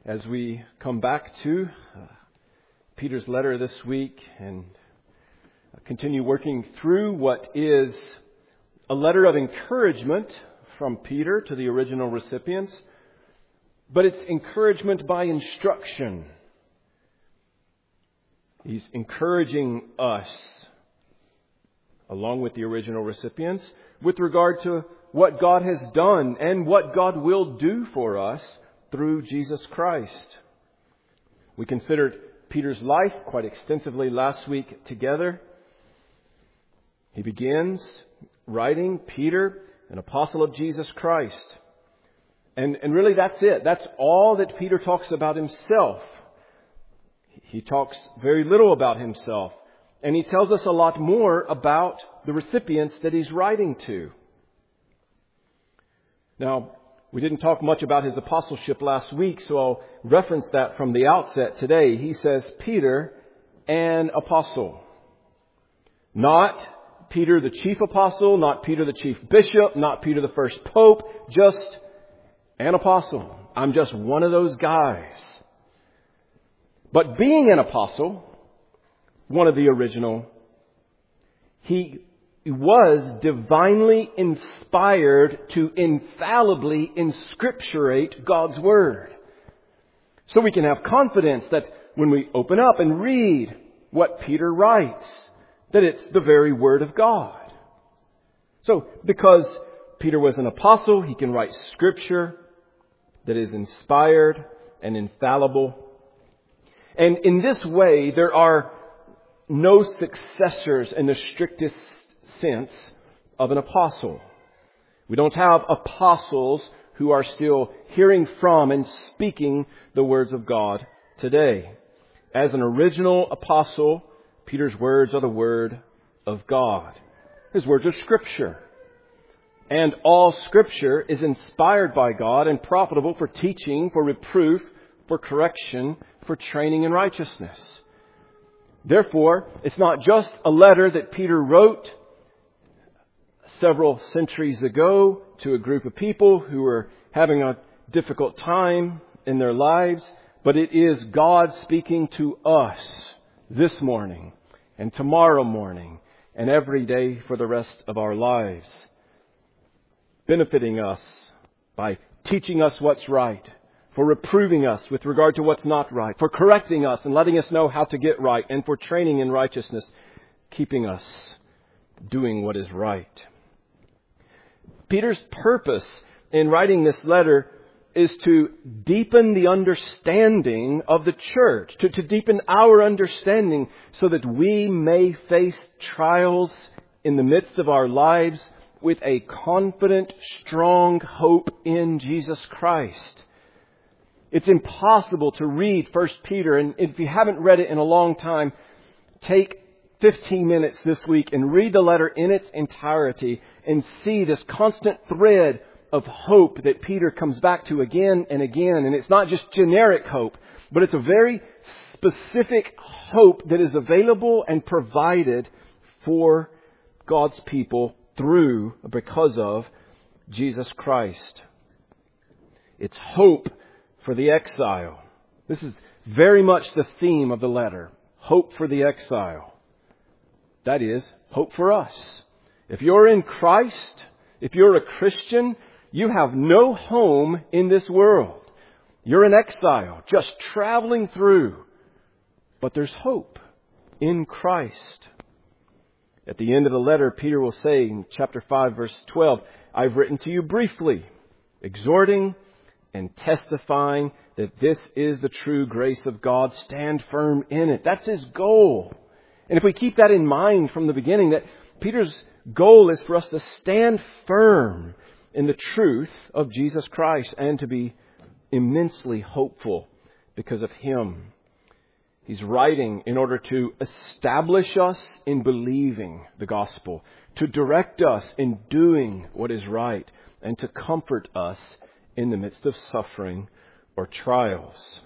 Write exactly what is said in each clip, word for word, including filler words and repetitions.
as we come back to uh, Peter's letter this week and continue working through what is a letter of encouragement from Peter to the original recipients, but it's encouragement by instruction. He's encouraging us, along with the original recipients, with regard to what God has done and what God will do for us through Jesus Christ. We considered Peter's life quite extensively last week together. He begins writing, Peter, an apostle of Jesus Christ. And, and really that's it. That's all that Peter talks about himself. He talks very little about himself. And he tells us a lot more about the recipients that he's writing to. Now, we didn't talk much about his apostleship last week, so I'll reference that from the outset today. He says, Peter, an apostle. Not Peter the chief apostle, not Peter the chief bishop, not Peter the first pope, just an apostle. I'm just one of those guys. But being an apostle, one of the original, he was divinely inspired to infallibly inscripturate God's Word. So we can have confidence that when we open up and read what Peter writes, that it's the very Word of God. So because Peter was an apostle, he can write Scripture that is inspired and infallible. And in this way, there are no successors in the strictest sense of an apostle. We don't have apostles who are still hearing from and speaking the words of God today. As an original apostle, Peter's words are the Word of God. His words are Scripture. And all Scripture is inspired by God and profitable for teaching, for reproof, for correction, for training in righteousness. Therefore, it's not just a letter that Peter wrote several centuries ago to a group of people who were having a difficult time in their lives, but it is God speaking to us this morning and tomorrow morning and every day for the rest of our lives, benefiting us by teaching us what's right, for reproving us with regard to what's not right, for correcting us and letting us know how to get right, and for training in righteousness, keeping us doing what is right. Peter's purpose in writing this letter is to deepen the understanding of the church, to, to deepen our understanding so that we may face trials in the midst of our lives with a confident, strong hope in Jesus Christ. It's impossible to read First Peter, and if you haven't read it in a long time, take fifteen minutes this week and read the letter in its entirety and see this constant thread of hope that Peter comes back to again and again. And it's not just generic hope, but it's a very specific hope that is available and provided for God's people through, because of Jesus Christ. It's hope for the exile. This is very much the theme of the letter. Hope for the exile. That is, hope for us. If you're in Christ, if you're a Christian, you have no home in this world. You're in exile, just traveling through. But there's hope in Christ. At the end of the letter, Peter will say in chapter five, verse twelve, I've written to you briefly, exhorting and testifying that this is the true grace of God. Stand firm in it. That's his goal. And if we keep that in mind from the beginning, that Peter's goal is for us to stand firm in the truth of Jesus Christ and to be immensely hopeful because of Him. He's writing in order to establish us in believing the gospel, to direct us in doing what is right, and to comfort us in the midst of suffering or trials.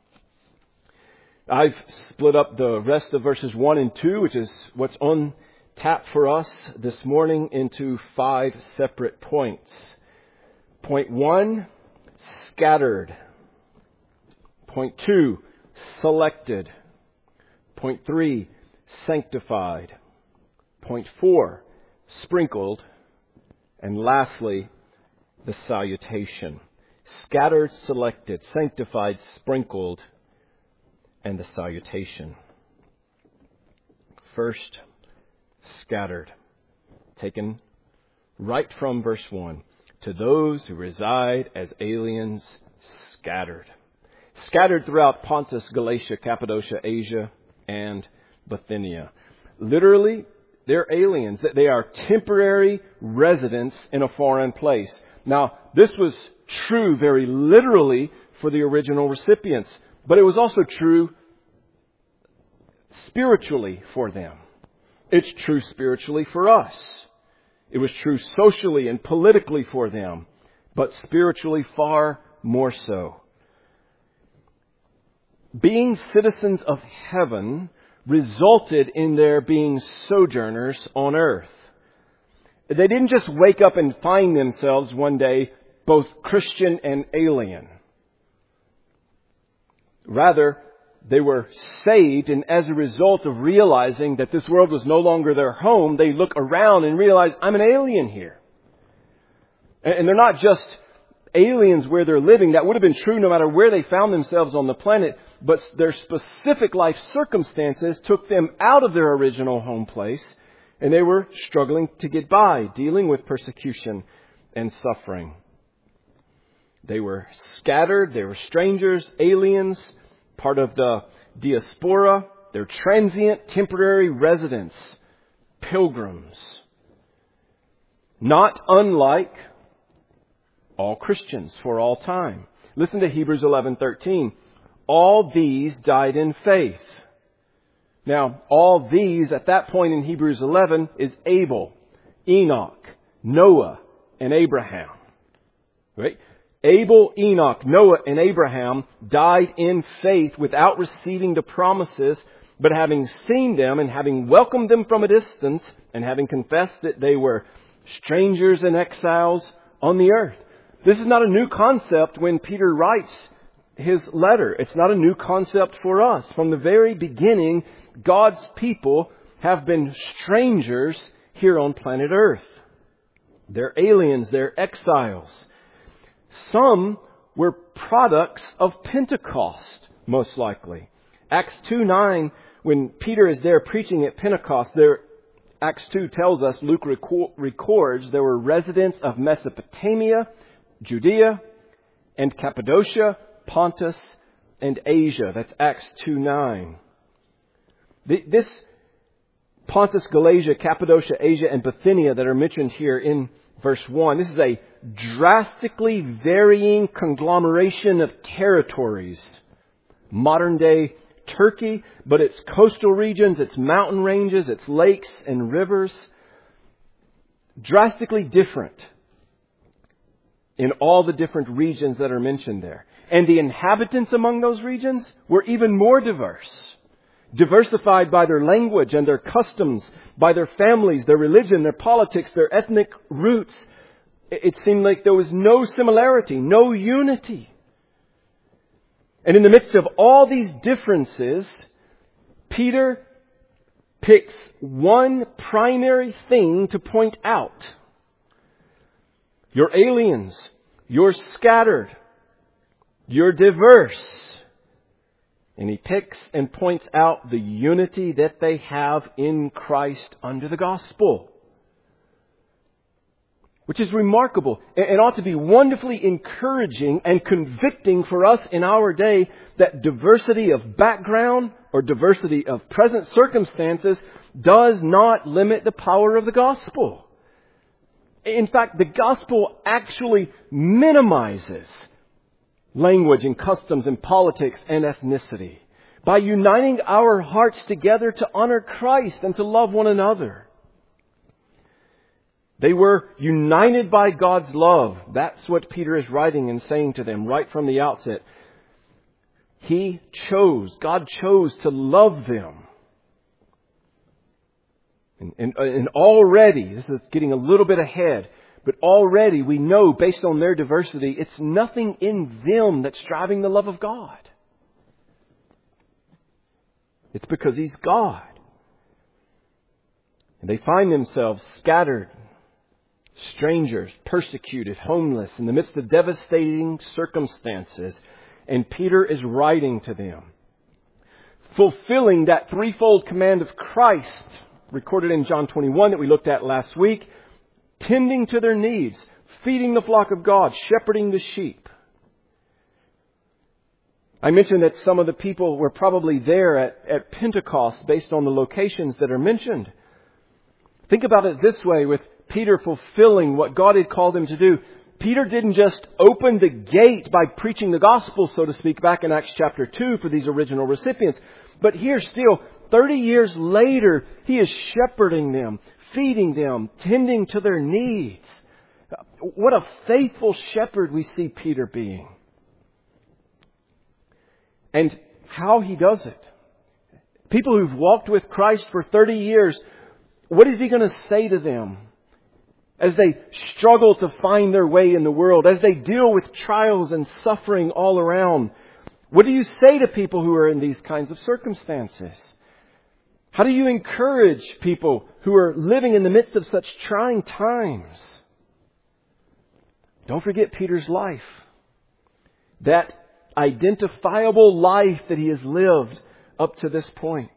I've split up the rest of verses one and two, which is what's on tap for us this morning, into five separate points. Point one, scattered. Point two, selected. Point three, sanctified. Point four, sprinkled. And lastly, the salutation. Scattered, selected, sanctified, sprinkled, and the salutation. First, scattered. Taken right from verse one. To those who reside as aliens, scattered. Scattered throughout Pontus, Galatia, Cappadocia, Asia, and Bithynia. Literally, they're aliens. They are temporary residents in a foreign place. Now, this was true very literally for the original recipients, but it was also true spiritually for them. It's true spiritually for us. It was true socially and politically for them, but spiritually far more so. Being citizens of heaven resulted in their being sojourners on earth. They didn't just wake up and find themselves one day both Christian and alien. Rather, they were saved, and as a result of realizing that this world was no longer their home, they look around and realize, I'm an alien here. And they're not just aliens where they're living. That would have been true no matter where they found themselves on the planet, but their specific life circumstances took them out of their original home place, and they were struggling to get by, dealing with persecution and suffering. They were scattered, they were strangers, aliens, part of the diaspora. They're transient, temporary residents, pilgrims. Not unlike all Christians for all time. Listen to Hebrews eleven thirteen. All these died in faith. Now, all these at that point in Hebrews eleven is Abel, Enoch, Noah, and Abraham. Right? Abel, Enoch, Noah, and Abraham died in faith without receiving the promises, but having seen them and having welcomed them from a distance and having confessed that they were strangers and exiles on the earth. This is not a new concept when Peter writes his letter. It's not a new concept for us. From the very beginning, God's people have been strangers here on planet Earth. They're aliens, they're exiles. Some were products of Pentecost, most likely. Acts two nine, when Peter is there preaching at Pentecost, there, Acts two tells us, Luke records, there were residents of Mesopotamia, Judea, and Cappadocia, Pontus, and Asia. That's Acts two nine. This Pontus, Galatia, Cappadocia, Asia, and Bithynia that are mentioned here in verse one, this is a drastically varying conglomeration of territories. Modern day Turkey, but its coastal regions, its mountain ranges, its lakes and rivers, drastically different in all the different regions that are mentioned there. And the inhabitants among those regions were even more diverse. Diversified by their language and their customs, by their families, their religion, their politics, their ethnic roots. It seemed like there was no similarity, no unity. And in the midst of all these differences, Peter picks one primary thing to point out. You're aliens. You're scattered. You're diverse. And he picks and points out the unity that they have in Christ under the gospel. Which is remarkable and ought to be wonderfully encouraging and convicting for us in our day, that diversity of background or diversity of present circumstances does not limit the power of the gospel. In fact, the gospel actually minimizes language and customs and politics and ethnicity by uniting our hearts together to honor Christ and to love one another. They were united by God's love. That's what Peter is writing and saying to them right from the outset. He chose, God chose to love them. And, and, and already, this is getting a little bit ahead, but already we know based on their diversity, it's nothing in them that's driving the love of God. It's because He's God. And they find themselves scattered, strangers, persecuted, homeless, in the midst of devastating circumstances. And Peter is writing to them, fulfilling that threefold command of Christ, recorded in John twenty-one that we looked at last week, tending to their needs, feeding the flock of God, shepherding the sheep. I mentioned that some of the people were probably there at, at Pentecost based on the locations that are mentioned. Think about it this way, with Peter fulfilling what God had called him to do. Peter didn't just open the gate by preaching the gospel, so to speak, back in Acts chapter two for these original recipients. But here still, thirty years later, he is shepherding them, feeding them, tending to their needs. What a faithful shepherd we see Peter being. And how he does it. People who've walked with Christ for thirty years, what is He going to say to them as they struggle to find their way in the world, as they deal with trials and suffering all around? What do you say to people who are in these kinds of circumstances? How do you encourage people who are living in the midst of such trying times? Don't forget Peter's life. That identifiable life that he has lived up to this point.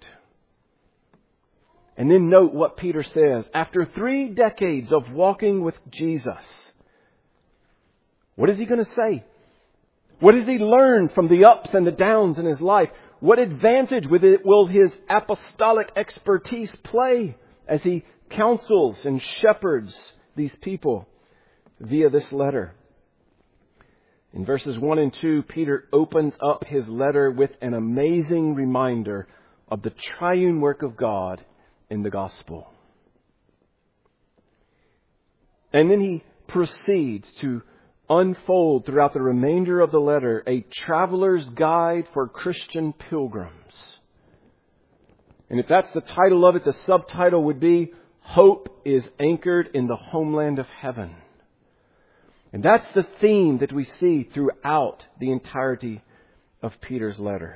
And then note what Peter says. After three decades of walking with Jesus, what is he going to say? What has he learned from the ups and the downs in his life? What advantage with it will his apostolic expertise play as he counsels and shepherds these people via this letter? In verses one and two, Peter opens up his letter with an amazing reminder of the triune work of God in the gospel. And then he proceeds to unfold throughout the remainder of the letter a traveler's guide for Christian pilgrims. And if that's the title of it, the subtitle would be, Hope is Anchored in the Homeland of Heaven. And that's the theme that we see throughout the entirety of Peter's letter.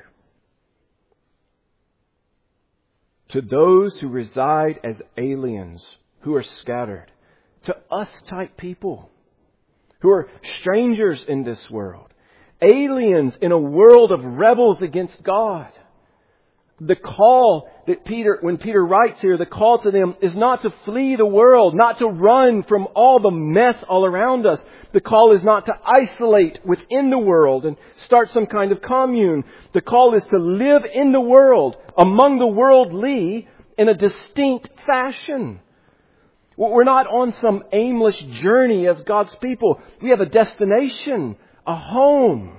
To those who reside as aliens, who are scattered, to us type people, who are strangers in this world, aliens in a world of rebels against God. The call that Peter, when Peter writes here, the call to them is not to flee the world, not to run from all the mess all around us. The call is not to isolate within the world and start some kind of commune. The call is to live in the world, among the worldly, in a distinct fashion. We're not on some aimless journey as God's people. We have a destination, a home.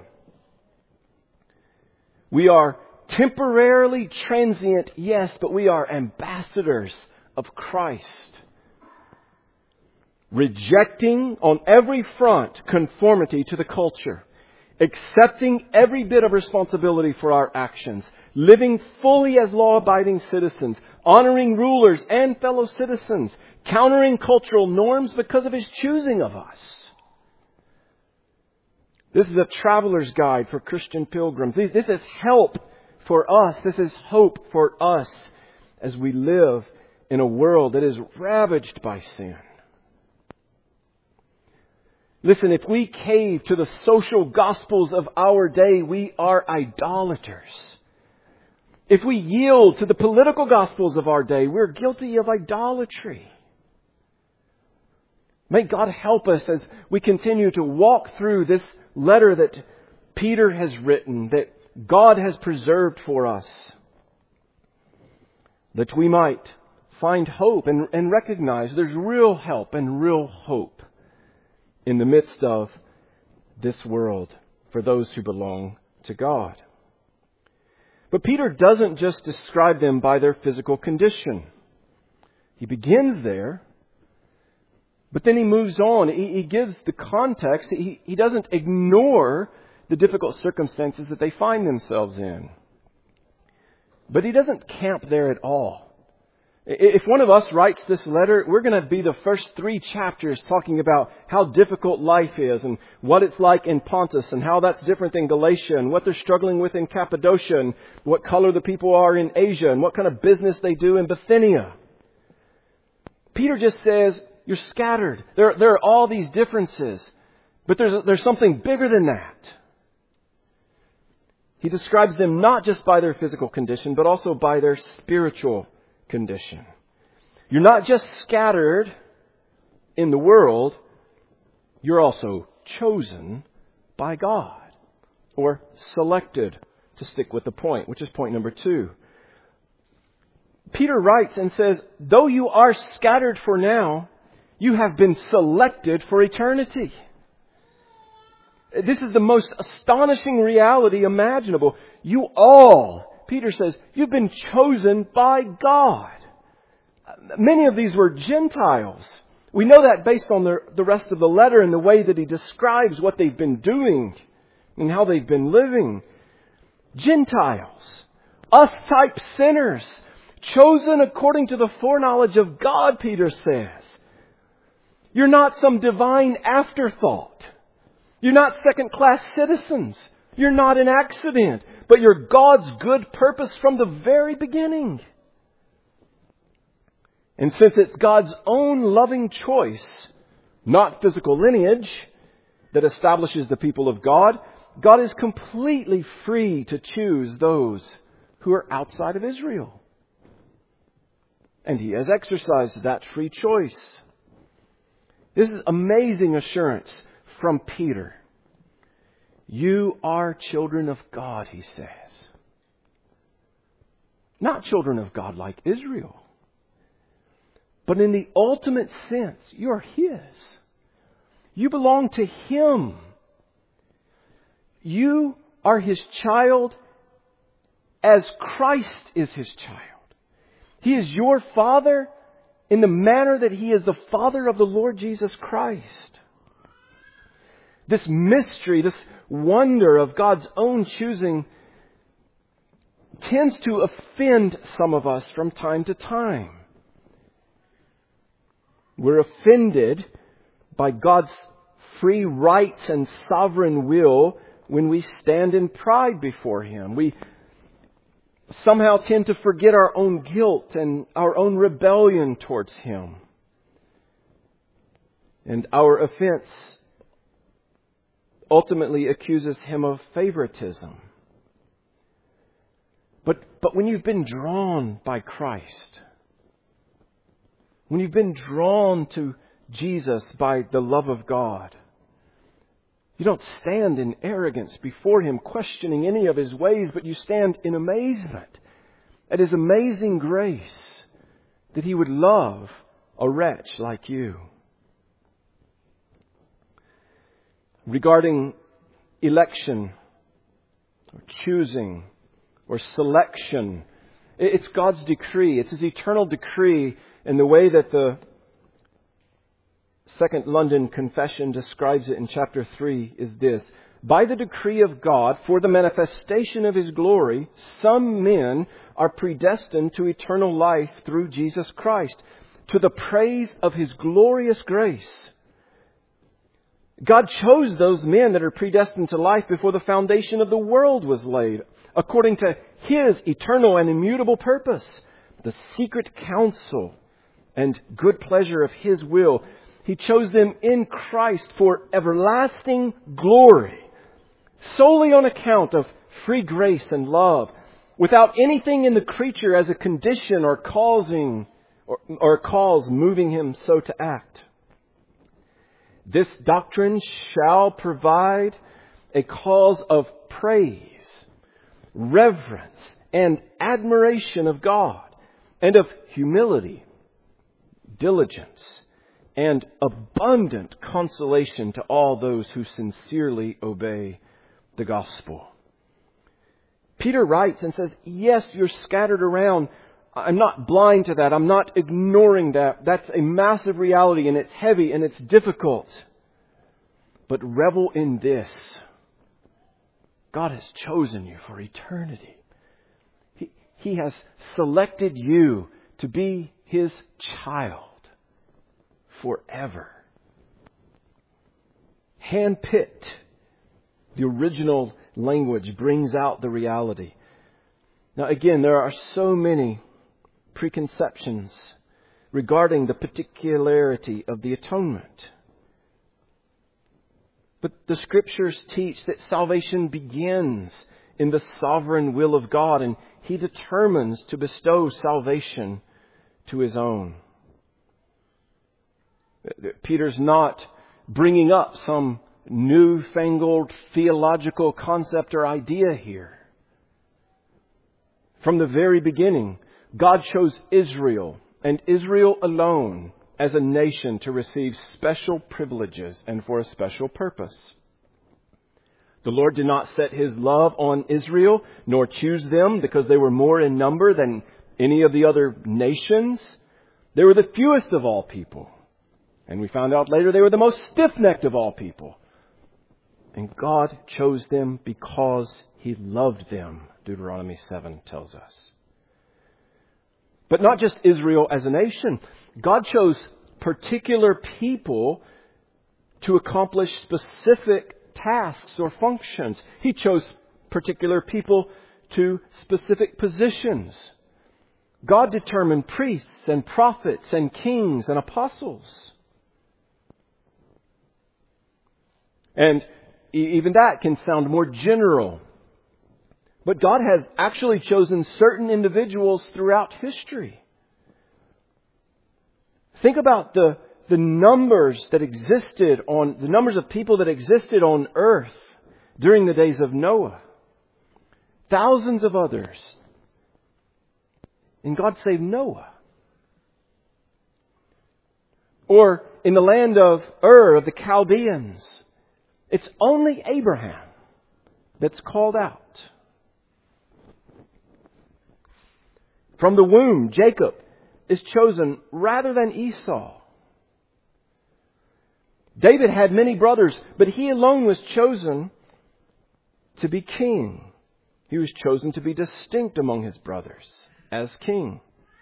We are temporarily transient, yes, but we are ambassadors of Christ. Rejecting on every front conformity to the culture. Accepting every bit of responsibility for our actions. Living fully as law-abiding citizens. Honoring rulers and fellow citizens. Countering cultural norms because of His choosing of us. This is a traveler's guide for Christian pilgrims. This is help for us. This is hope for us as we live in a world that is ravaged by sin. Listen, if we cave to the social gospels of our day, we are idolaters. If we yield to the political gospels of our day, we're guilty of idolatry. May God help us as we continue to walk through this letter that Peter has written, that God has preserved for us, that we might find hope and, and recognize there's real help and real hope in the midst of this world for those who belong to God. But Peter doesn't just describe them by their physical condition. He begins there, but then he moves on. He, he gives the context. He, he doesn't ignore the difficult circumstances that they find themselves in. But he doesn't camp there at all. If one of us writes this letter, we're going to be the first three chapters talking about how difficult life is and what it's like in Pontus and how that's different than Galatia and what they're struggling with in Cappadocia and what color the people are in Asia and what kind of business they do in Bithynia. Peter just says, you're scattered. There, there are all these differences, but there's, there's something bigger than that. He describes them not just by their physical condition, but also by their spiritual condition. You're not just scattered in the world, you're also chosen by God, or selected, to stick with the point, which is point number two. Peter writes and says, though you are scattered for now, you have been selected for eternity. This is the most astonishing reality imaginable. You all, Peter says, you've been chosen by God. Many of these were Gentiles. We know that based on the, the rest of the letter and the way that he describes what they've been doing and how they've been living. Gentiles, us-type sinners, chosen according to the foreknowledge of God, Peter says. You're not some divine afterthought. You're not second-class citizens. You're not an accident, but you're God's good purpose from the very beginning. And since it's God's own loving choice, not physical lineage, that establishes the people of God, God is completely free to choose those who are outside of Israel. And He has exercised that free choice. This is amazing assurance from Peter. You are children of God, he says. Not children of God like Israel. But in the ultimate sense, you're His. You belong to Him. You are His child as Christ is His child. He is your Father in the manner that He is the Father of the Lord Jesus Christ. This mystery, this wonder of God's own choosing tends to offend some of us from time to time. We're offended by God's free rights and sovereign will when we stand in pride before Him. We somehow tend to forget our own guilt and our own rebellion towards Him. And our offense ultimately accuses Him of favoritism. But, but when you've been drawn by Christ, when you've been drawn to Jesus by the love of God, you don't stand in arrogance before Him, questioning any of His ways, but you stand in amazement at His amazing grace that He would love a wretch like you. Regarding election, or choosing, or selection, it's God's decree. It's His eternal decree. And the way that the Second London Confession describes it in chapter three is this. By the decree of God, for the manifestation of His glory, some men are predestined to eternal life through Jesus Christ, to the praise of His glorious grace. God chose those men that are predestined to life before the foundation of the world was laid, according to His eternal and immutable purpose, the secret counsel and good pleasure of His will. He chose them in Christ for everlasting glory, solely on account of free grace and love, without anything in the creature as a condition or causing or, or cause moving Him so to act. This doctrine shall provide a cause of praise, reverence, and admiration of God, and of humility, diligence, and abundant consolation to all those who sincerely obey the gospel. Peter writes and says, yes, you're scattered around. I'm not blind to that. I'm not ignoring that. That's a massive reality, and it's heavy and it's difficult. But revel in this. God has chosen you for eternity. He, he has selected you to be His child forever. Handpicked. The original language brings out the reality. Now again, there are so many preconceptions regarding the particularity of the atonement. But the Scriptures teach that salvation begins in the sovereign will of God, and He determines to bestow salvation to His own. Peter's not bringing up some newfangled theological concept or idea here. From the very beginning, God chose Israel, and Israel alone, as a nation to receive special privileges and for a special purpose. The Lord did not set His love on Israel, nor choose them because they were more in number than any of the other nations. They were the fewest of all people. And we found out later they were the most stiff-necked of all people. And God chose them because He loved them, Deuteronomy seven tells us. But not just Israel as a nation. God chose particular people to accomplish specific tasks or functions. He chose particular people to specific positions. God determined priests and prophets and kings and apostles. And even that can sound more general. But God has actually chosen certain individuals throughout history. Think about the, the numbers that existed on, the numbers of people that existed on earth during the days of Noah. Thousands of others. And God saved Noah. Or in the land of Ur, of the Chaldeans, it's only Abraham that's called out. From the womb, Jacob is chosen rather than Esau. David had many brothers, but he alone was chosen to be king. He was chosen to be distinct among his brothers as king.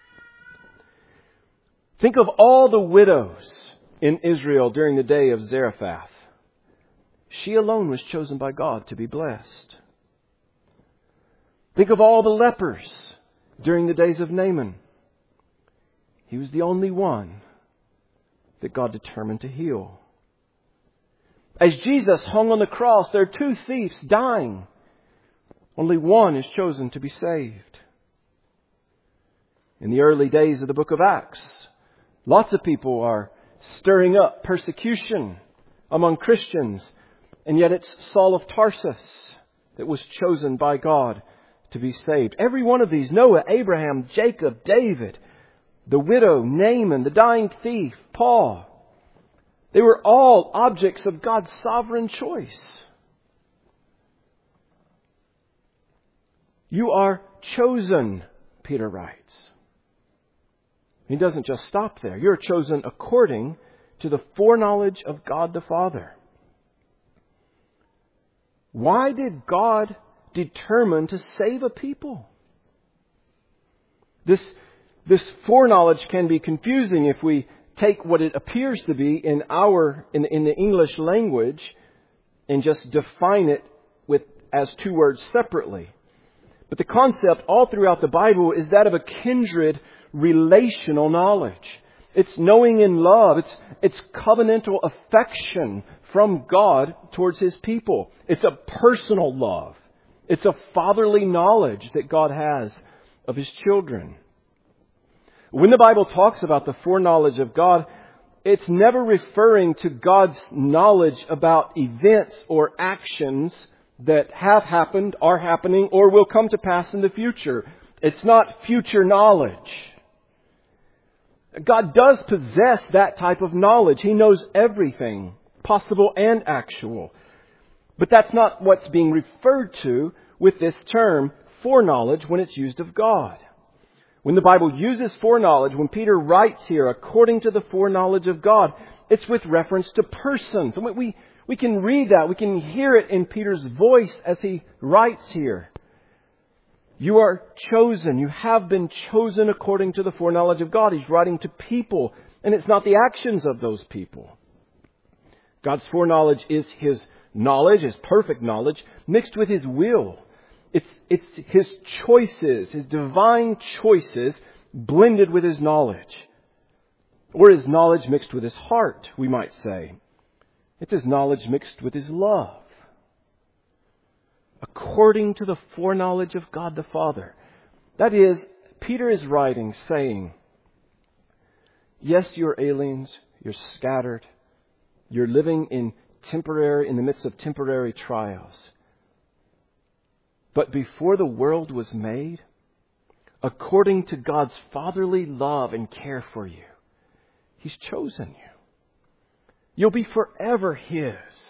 Think of all the widows in Israel during the day of Zarephath. She alone was chosen by God to be blessed. Think of all the lepers during the days of Naaman. He was the only one that God determined to heal. As Jesus hung on the cross, there are two thieves dying. Only one is chosen to be saved. In the early days of the book of Acts, lots of people are stirring up persecution among Christians. And yet it's Saul of Tarsus that was chosen by God to be saved. Every one of these, Noah, Abraham, Jacob, David, the widow, Naaman, the dying thief, Paul, they were all objects of God's sovereign choice. You are chosen, Peter writes. He doesn't just stop there. You're chosen according to the foreknowledge of God the Father. Why did God determine to save a people? This, this foreknowledge can be confusing if we take what it appears to be in our in, in the English language and just define it with as two words separately. But the concept all throughout the Bible is that of a kindred relational knowledge. It's knowing in love. It's, it's covenantal affection from God towards His people. It's a personal love. It's a fatherly knowledge that God has of His children. When the Bible talks about the foreknowledge of God, it's never referring to God's knowledge about events or actions that have happened, are happening, or will come to pass in the future. It's not future knowledge. God does possess that type of knowledge. He knows everything, possible and actual. But that's not what's being referred to with this term, foreknowledge, when it's used of God. When the Bible uses foreknowledge, when Peter writes here, according to the foreknowledge of God, it's with reference to persons. And we, we can read that, we can hear it in Peter's voice as he writes here. You are chosen. You have been chosen according to the foreknowledge of God. He's writing to people, and it's not the actions of those people. God's foreknowledge is His knowledge, His perfect knowledge, mixed with His will. It's, it's His choices, His divine choices, blended with His knowledge. Or His knowledge mixed with His heart, we might say. It's His knowledge mixed with His love. According to the foreknowledge of God the Father. That is, Peter is writing, saying, yes, you're aliens, you're scattered, you're living in temporary, in the midst of temporary trials. But before the world was made, according to God's fatherly love and care for you, He's chosen you. You'll be forever His.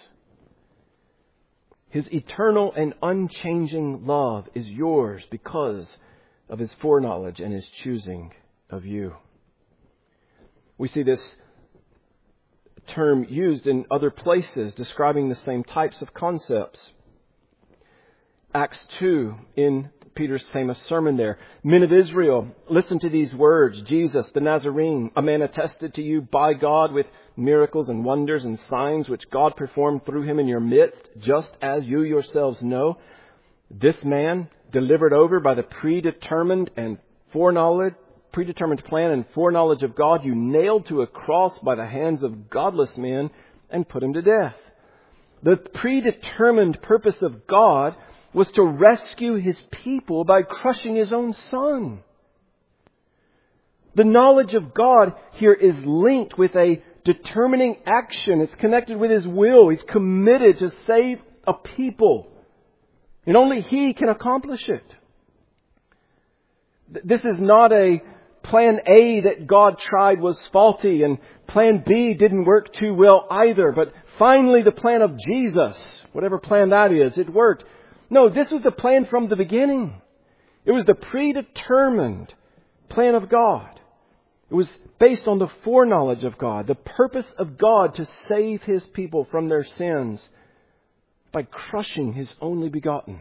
His eternal and unchanging love is yours because of His foreknowledge and His choosing of you. We see this term used in other places describing the same types of concepts. Acts two, in Peter's famous sermon there. Men of Israel, listen to these words. Jesus, the Nazarene, a man attested to you by God with miracles and wonders and signs which God performed through him in your midst, just as you yourselves know. This man, delivered over by the predetermined and foreknowledge, predetermined plan and foreknowledge of God, you nailed to a cross by the hands of godless men and put him to death. The predetermined purpose of God was to rescue His people by crushing His own Son. The knowledge of God here is linked with a determining action. It's connected with His will. He's committed to save a people. And only He can accomplish it. This is not a plan A that God tried was faulty and plan B didn't work too well either. But finally the plan of Jesus, whatever plan that is, it worked. No, this was the plan from the beginning. It was the predetermined plan of God. It was based on the foreknowledge of God, the purpose of God to save His people from their sins by crushing His only begotten.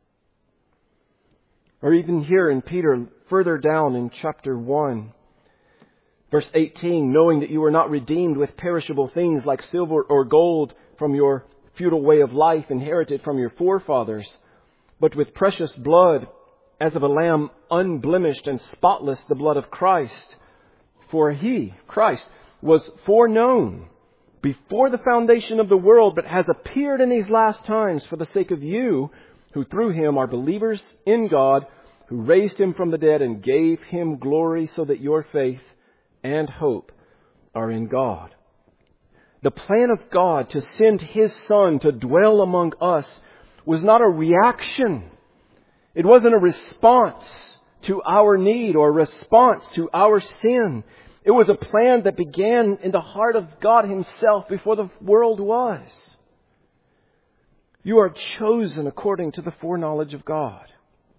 Or even here in Peter, further down in chapter one, verse eighteen, knowing that you were not redeemed with perishable things like silver or gold from your futile way of life inherited from your forefathers, but with precious blood as of a lamb unblemished and spotless, the blood of Christ. For He, Christ, was foreknown before the foundation of the world, but has appeared in these last times for the sake of you, who through Him are believers in God, who raised Him from the dead and gave Him glory, so that your faith and hope are in God. The plan of God to send His Son to dwell among us was not a reaction. It wasn't a response to our need or a response to our sin. It was a plan that began in the heart of God Himself before the world was. You are chosen according to the foreknowledge of God.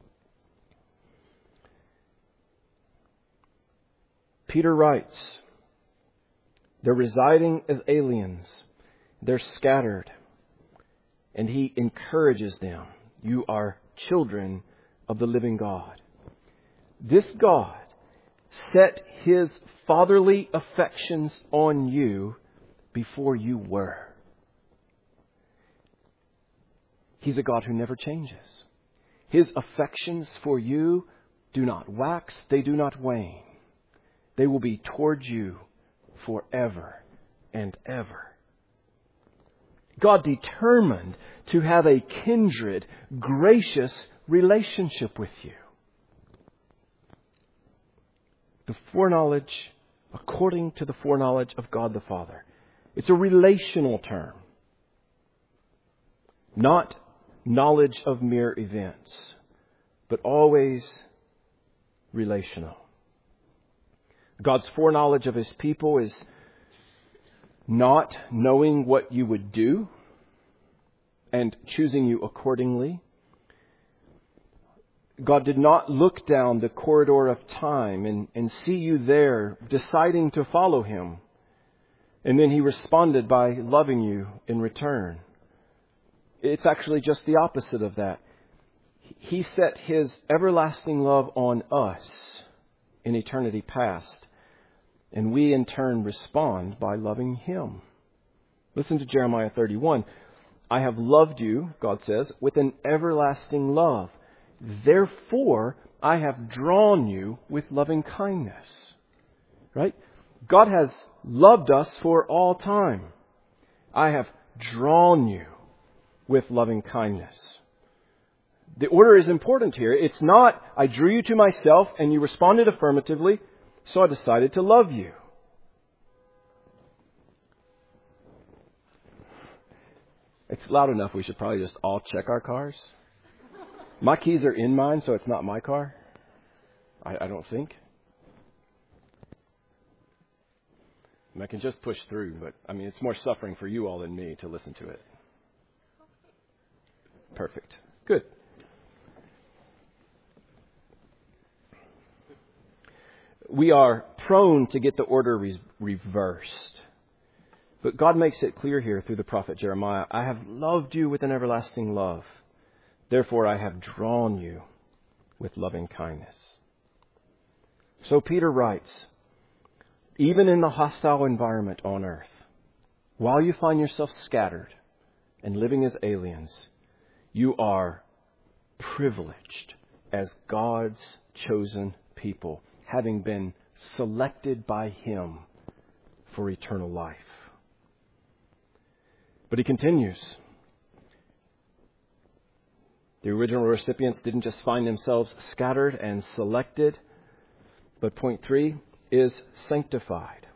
Peter writes, they're residing as aliens. They're scattered. And he encourages them. You are children of the living God. This God set His fatherly affections on you before you were. He's a God who never changes. His affections for you do not wax, they do not wane. They will be towards you forever and ever. God determined to have a kindred, gracious relationship with you. The foreknowledge, according to the foreknowledge of God the Father. It's a relational term. Not knowledge of mere events, but always relational. God's foreknowledge of His people is not knowing what you would do and choosing you accordingly. God did not look down the corridor of time and, and see you there deciding to follow Him. And then He responded by loving you in return. It's actually just the opposite of that. He set His everlasting love on us in eternity past. And we in turn respond by loving Him. Listen to Jeremiah thirty-one. I have loved you, God says, with an everlasting love. Therefore, I have drawn you with loving kindness. Right? God has loved us for all time. I have drawn you with loving kindness. The order is important here. It's not, I drew you to myself and you responded affirmatively, so I decided to love you. It's loud enough we should probably just all check our cars. My keys are in mine, so it's not my car. I, I don't think. And I can just push through, but I mean, it's more suffering for you all than me to listen to it. Perfect. Good. We are prone to get the order re- reversed. But God makes it clear here through the prophet Jeremiah, I have loved you with an everlasting love. Therefore, I have drawn you with loving kindness. So Peter writes, even in the hostile environment on earth, while you find yourself scattered and living as aliens, you are privileged as God's chosen people, having been selected by Him for eternal life. But he continues. The original recipients didn't just find themselves scattered and selected, but point three is sanctified.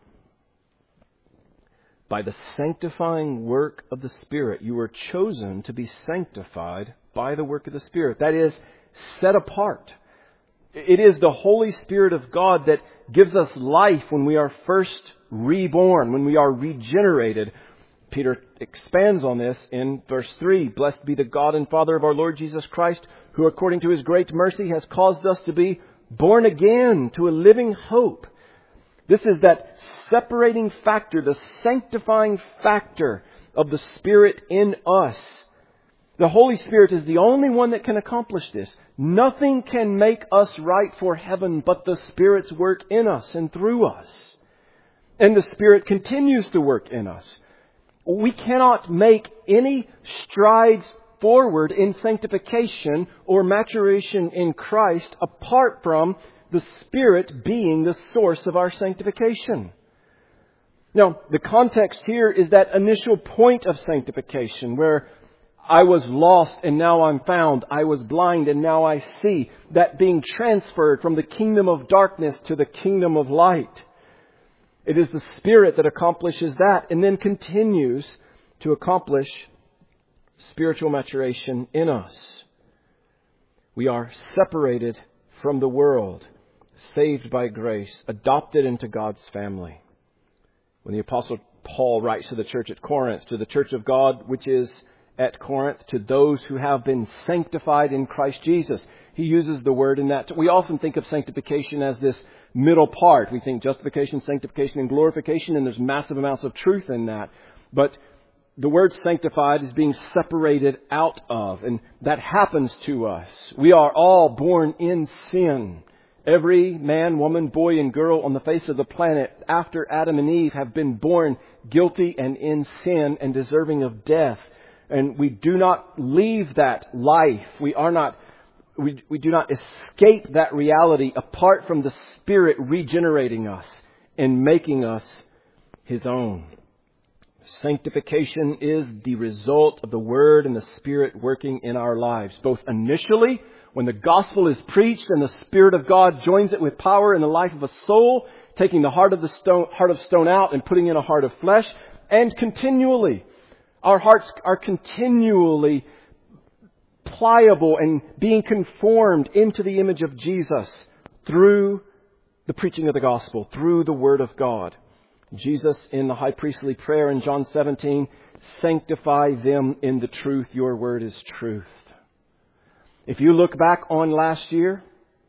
By the sanctifying work of the Spirit, you were chosen to be sanctified by the work of the Spirit. That is, set apart. It is the Holy Spirit of God that gives us life when we are first reborn, when we are regenerated. Peter expands on this in verse three. Blessed be the God and Father of our Lord Jesus Christ, who according to His great mercy has caused us to be born again to a living hope. This is that separating factor, the sanctifying factor of the Spirit in us. The Holy Spirit is the only one that can accomplish this. Nothing can make us right for heaven but the Spirit's work in us and through us. And the Spirit continues to work in us. We cannot make any strides forward in sanctification or maturation in Christ apart from the Spirit being the source of our sanctification. Now, the context here is that initial point of sanctification where I was lost and now I'm found. I was blind and now I see. That being transferred from the kingdom of darkness to the kingdom of light. It is the Spirit that accomplishes that and then continues to accomplish spiritual maturation in us. We are separated from the world, saved by grace, adopted into God's family. When the Apostle Paul writes to the church at Corinth, to the church of God which is at Corinth, to those who have been sanctified in Christ Jesus, he uses the word in that. We often think of sanctification as this middle part. We think justification, sanctification, and glorification, and there's massive amounts of truth in that. But the word sanctified is being separated out of, and that happens to us. We are all born in sin. Every man, woman, boy, and girl on the face of the planet after Adam and Eve have been born guilty and in sin and deserving of death. And we do not leave that life. We are not We, we do not escape that reality apart from the Spirit regenerating us and making us His own. Sanctification is the result of the Word and the Spirit working in our lives, both initially when the gospel is preached and the Spirit of God joins it with power in the life of a soul, taking the heart of the stone, heart of stone out and putting in a heart of flesh, and continually. Our hearts are continually pliable and being conformed into the image of Jesus through the preaching of the gospel, through the Word of God. Jesus, in the high priestly prayer in John seventeen, sanctify them in the truth. Your word is truth. If you look back on last year,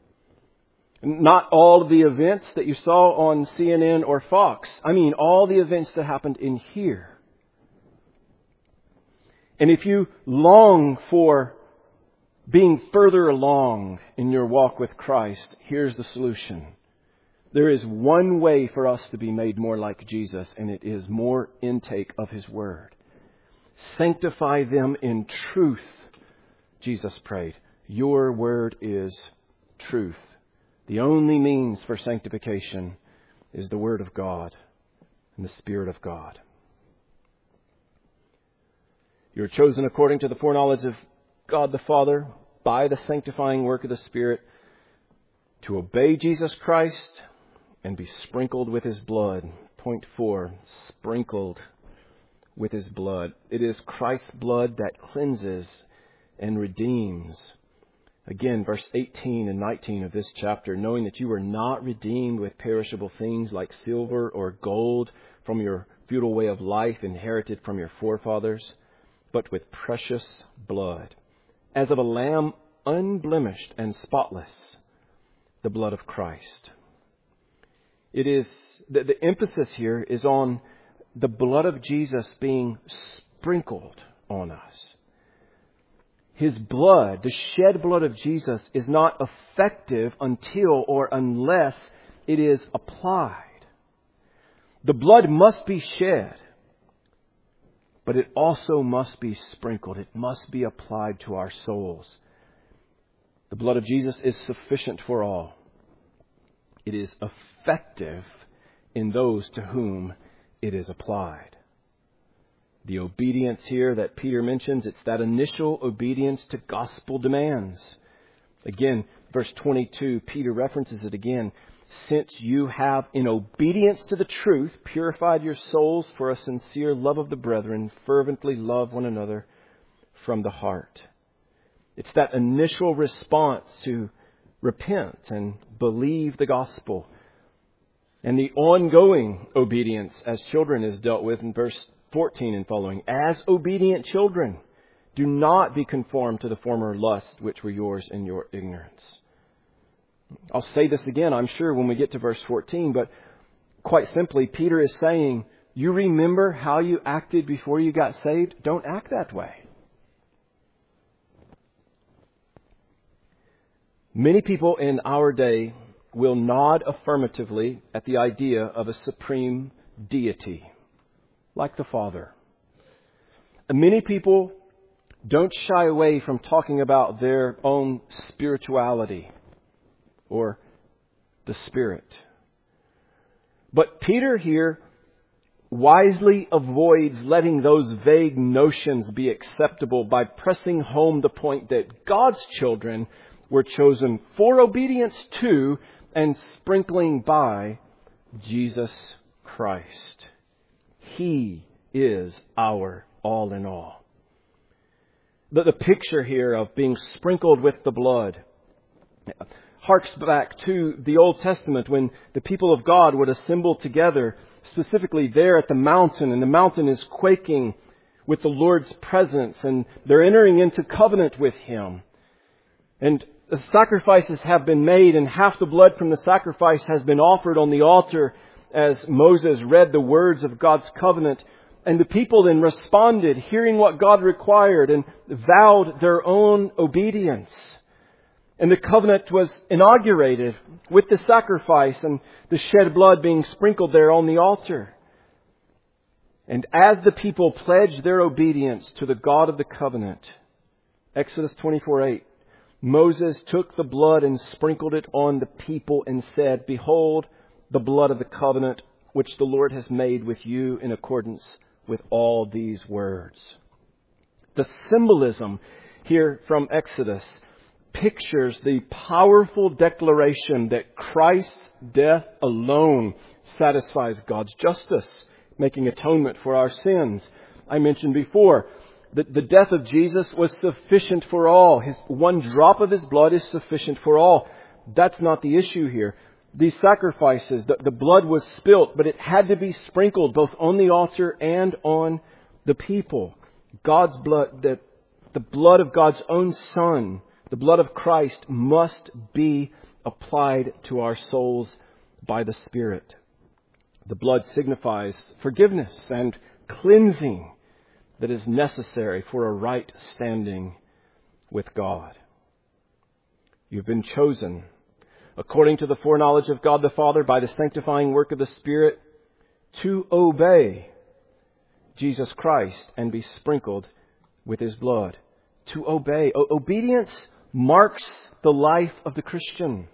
not all of the events that you saw on C N N or Fox, I mean all the events that happened in here. And if you long for being further along in your walk with Christ, here's the solution. There is one way for us to be made more like Jesus, and it is more intake of His Word. Sanctify them in truth, Jesus prayed. Your Word is truth. The only means for sanctification is the Word of God and the Spirit of God. You are chosen according to the foreknowledge of God the Father by the sanctifying work of the Spirit to obey Jesus Christ and be sprinkled with His blood. Point four, sprinkled with His blood. It is Christ's blood that cleanses and redeems. Again, verse eighteen and nineteen of this chapter, knowing that you were not redeemed with perishable things like silver or gold from your futile way of life inherited from your forefathers, but with precious blood, as of a lamb unblemished and spotless, the blood of Christ. It is, the, the emphasis here is on the blood of Jesus being sprinkled on us. His blood, the shed blood of Jesus, is not effective until or unless it is applied. The blood must be shed, but it also must be sprinkled. It must be applied to our souls. The blood of Jesus is sufficient for all. It is effective in those to whom it is applied. The obedience here that Peter mentions, it's that initial obedience to gospel demands. Again, verse twenty-two, Peter references it again. Since you have, in obedience to the truth, purified your souls for a sincere love of the brethren, fervently love one another from the heart. It's that initial response to repent and believe the gospel. And the ongoing obedience as children is dealt with in verse fourteen and following. As obedient children, do not be conformed to the former lusts which were yours in your ignorance. I'll say this again, I'm sure, when we get to verse fourteen, but quite simply, Peter is saying, you remember how you acted before you got saved? Don't act that way. Many people in our day will nod affirmatively at the idea of a supreme deity, like the Father. And many people don't shy away from talking about their own spirituality or the Spirit. But Peter here wisely avoids letting those vague notions be acceptable by pressing home the point that God's children were chosen for obedience to and sprinkling by Jesus Christ. He is our all in all. The, the picture here of being sprinkled with the blood harks back to the Old Testament when the people of God would assemble together, specifically there at the mountain, and the mountain is quaking with the Lord's presence, and they're entering into covenant with Him. And the sacrifices have been made, and half the blood from the sacrifice has been offered on the altar as Moses read the words of God's covenant. And the people then responded, hearing what God required, and vowed their own obedience. And the covenant was inaugurated with the sacrifice and the shed blood being sprinkled there on the altar. And as the people pledged their obedience to the God of the covenant, Exodus twenty-four eight, Moses took the blood and sprinkled it on the people and said, behold, the blood of the covenant which the Lord has made with you in accordance with all these words. The symbolism here from Exodus pictures the powerful declaration that Christ's death alone satisfies God's justice, making atonement for our sins. I mentioned before that the death of Jesus was sufficient for all. His one drop of His blood is sufficient for all. That's not the issue here. These sacrifices, the, the blood was spilt, but it had to be sprinkled both on the altar and on the people. God's blood, the, the blood of God's own Son, the blood of Christ, must be applied to our souls by the Spirit. The blood signifies forgiveness and cleansing that is necessary for a right standing with God. You've been chosen, according to the foreknowledge of God the Father, by the sanctifying work of the Spirit, to obey Jesus Christ and be sprinkled with His blood. To obey. O- obedience marks the life of the Christian.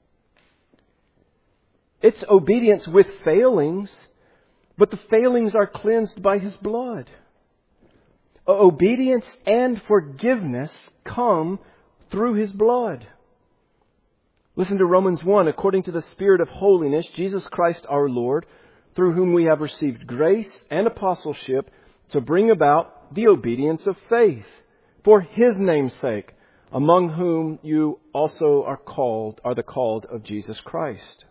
It's obedience with failings, but the failings are cleansed by His blood. O- obedience and forgiveness come through His blood. Listen to Romans one. According to the Spirit of holiness, Jesus Christ our Lord, through whom we have received grace and apostleship to bring about the obedience of faith, for His name's sake, among whom you also are called, are the called of Jesus Christ.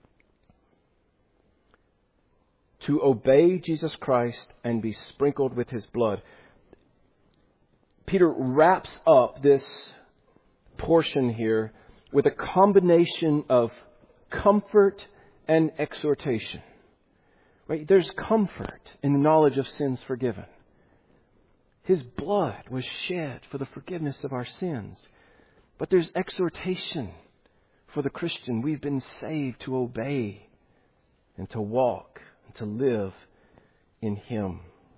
To obey Jesus Christ and be sprinkled with His blood. Peter wraps up this portion here with a combination of comfort and exhortation. Right? There's comfort in the knowledge of sins forgiven. His blood was shed for the forgiveness of our sins. But there's exhortation for the Christian. We've been saved to obey and to walk and to live in Him.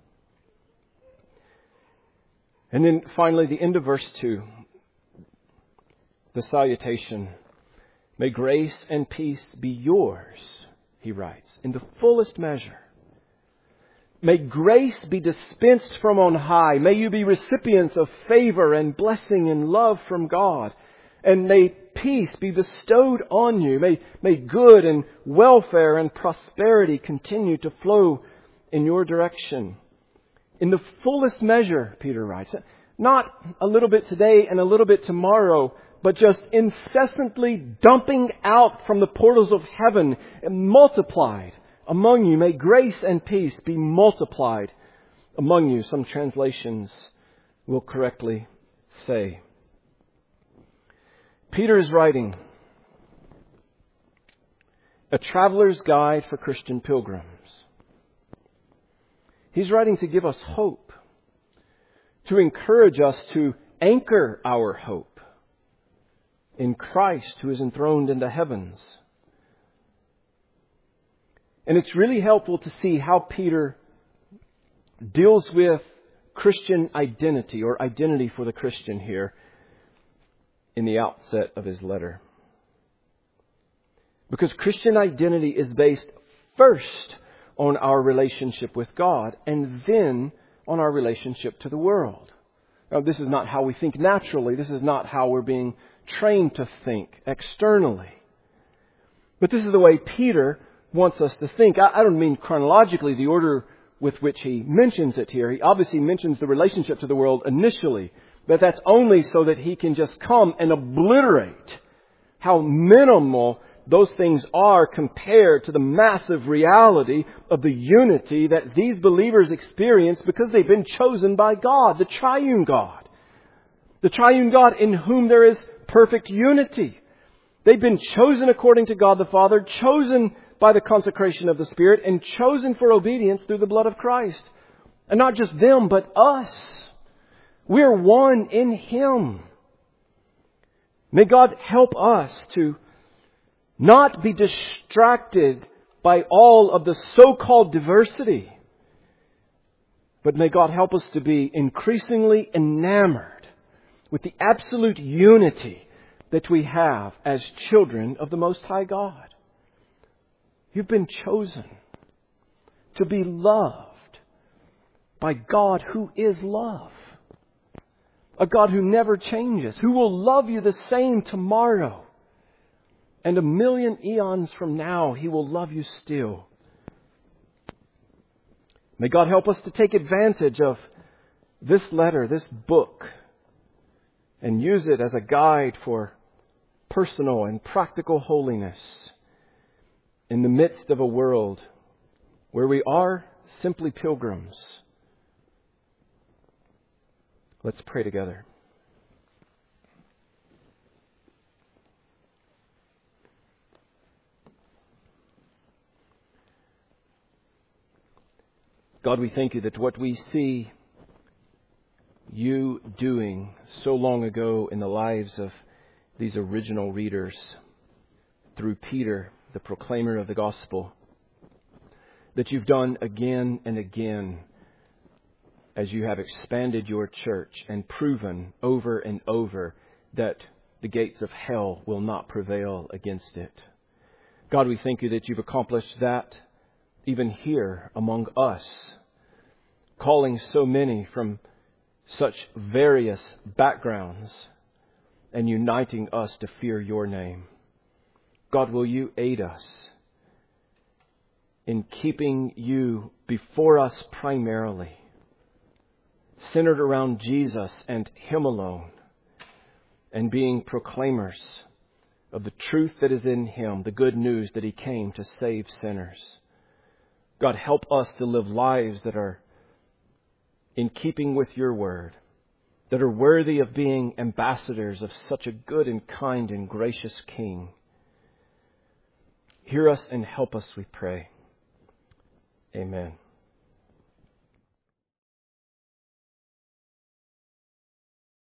And then finally, the end of verse two. The salutation. May grace and peace be yours, he writes, in the fullest measure. May grace be dispensed from on high. May you be recipients of favor and blessing and love from God. And may peace be bestowed on you. May, may good and welfare and prosperity continue to flow in your direction. In the fullest measure, Peter writes. Not a little bit today and a little bit tomorrow, but just incessantly dumping out from the portals of heaven and multiplied among you. May grace and peace be multiplied among you. Some translations will correctly say. Peter is writing a traveler's guide for Christian pilgrims. He's writing to give us hope, to encourage us to anchor our hope in Christ who is enthroned in the heavens. And it's really helpful to see how Peter deals with Christian identity or identity for the Christian here in the outset of his letter. Because Christian identity is based first on our relationship with God and then on our relationship to the world. Now, this is not how we think naturally. This is not how we're being trained to think externally. But this is the way Peter wants us to think. I, I don't mean chronologically the order with which he mentions it here. He obviously mentions the relationship to the world initially. But that's only so that he can just come and obliterate how minimal those things are compared to the massive reality of the unity that these believers experience because they've been chosen by God, the triune God. The triune God in whom there is perfect unity. They've been chosen according to God the Father, chosen by the consecration of the Spirit, and chosen for obedience through the blood of Christ. And not just them, but us. We're one in Him. May God help us to not be distracted by all of the so-called diversity, but may God help us to be increasingly enamored with the absolute unity that we have as children of the Most High God. You've been chosen to be loved by God who is love. A God who never changes, who will love you the same tomorrow. And a million eons from now, He will love you still. May God help us to take advantage of this letter, this book, and use it as a guide for personal and practical holiness in the midst of a world where we are simply pilgrims. Let's pray together. God, we thank You that what we see You doing so long ago in the lives of these original readers through Peter, the proclaimer of the gospel, that you've done again and again as you have expanded your church and proven over and over that the gates of hell will not prevail against it. God, we thank you that you've accomplished that even here among us, calling so many from such various backgrounds and uniting us to fear your name. God, will you aid us in keeping you before us primarily, centered around Jesus and Him alone, and being proclaimers of the truth that is in Him, the good news that He came to save sinners. God, help us to live lives that are in keeping with your word, that are worthy of being ambassadors of such a good and kind and gracious King. Hear us and help us, we pray. Amen.